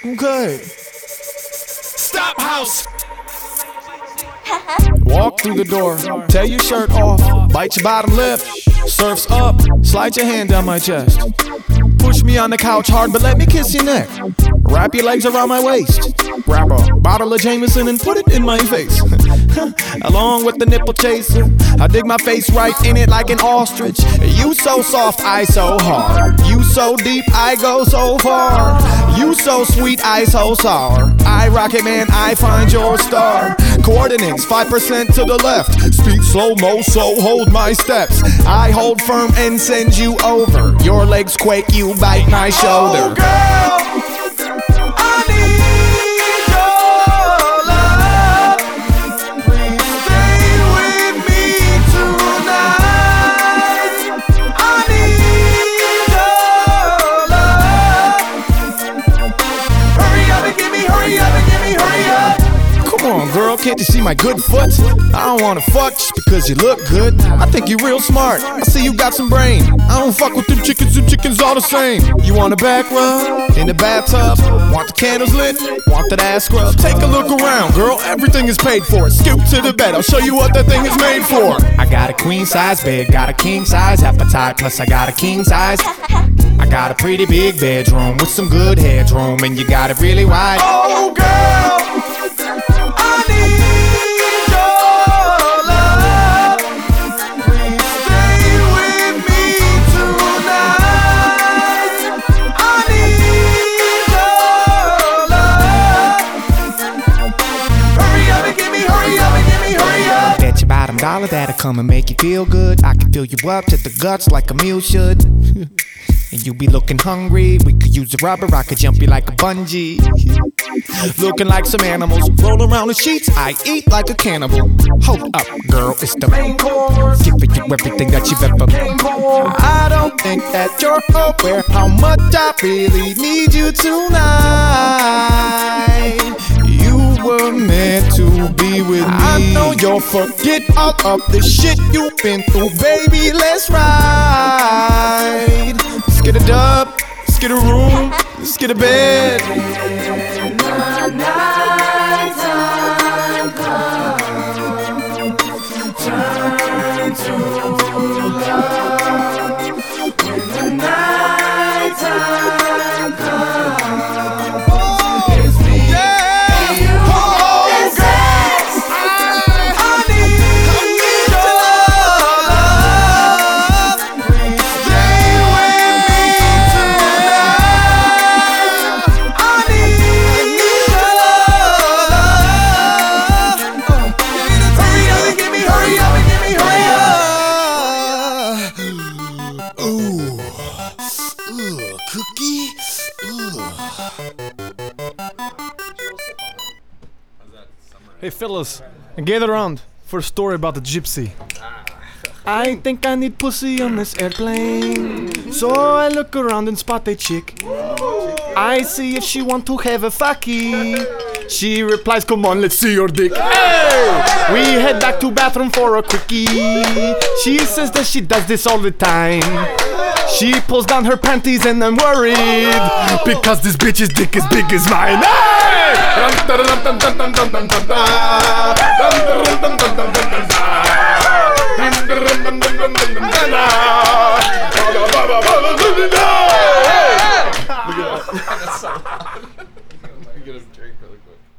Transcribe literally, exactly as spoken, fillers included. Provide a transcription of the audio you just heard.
Okay. Stop house. Walk through the door, tear your shirt off, bite your bottom lip, surfs up, slide your hand down my chest. Push me on the couch hard, but let me kiss your neck. Wrap your legs around my waist. Grab a bottle of Jameson and put it in my face. Along with the nipple chaser, I dig my face right in it like an ostrich. You so soft, I so hard. You so deep, I go so far. You so sweet, I so sour. I rock it, man, I find your star. Coordinates, five percent to the left. Speed slow-mo, so hold my steps. I hold firm and send you over. Your legs quake, you bite my shoulder. Oh, girl, I need your love. Please stay with me tonight. I need your love. Hurry up and give me, hurry up and give me, hurry up. Come on, girl, can't you see my good foot? I don't wanna fuck just because you look good. I think you're real smart, I see you got some brain. I don't fuck with them chickens, them chickens all the same. You want a back rub? In the bathtub? Want the candles lit? Want that ass scrub? Take a look around, girl, everything is paid for. Scoop to the bed, I'll show you what that thing is made for. I got a queen size bed, got a king size appetite, plus I got a king size. I got a pretty big bedroom with some good headroom, and you got it really wide. Oh, girl, I need your love. Please stay with me tonight. I need your love. Hurry up and give me, hurry up and give me, hurry up. Bet your bottom dollar that'll come and make you feel good. I can fill you up to the guts like a mule should. And you be looking hungry, we could use a rubber, I could jump you like a bungee. Looking like some animals, roll around the sheets, I eat like a cannibal. Hold up, girl, it's the main course, giving you everything that you've ever been for. I don't think that you're aware how much I really need you tonight. You were meant to be with me. I know you'll forget all of the shit you've been through, baby, let's ride. Let's get a dub, let's get a room, let's get a bed. When the nighttime comes, turn to love. When the nighttime comes, it's me and you and sex. I need your love. Please stay with me tonight. I need your love. Hurry up and give me, hurry up and give me, hurry up. Ooh, ooh, cookie, ooh. Hey fellas, gather around for a story about a gypsy. I think I need pussy on this airplane, so I look around and spot a chick. I see if she want to have a fucky. She replies, come on, let's see your dick. Hey! We head back to bathroom for a quickie. She says that she does this all the time. She pulls down her panties and I'm worried, because this bitch's dick is big as mine. Hey! Get a drink really quick.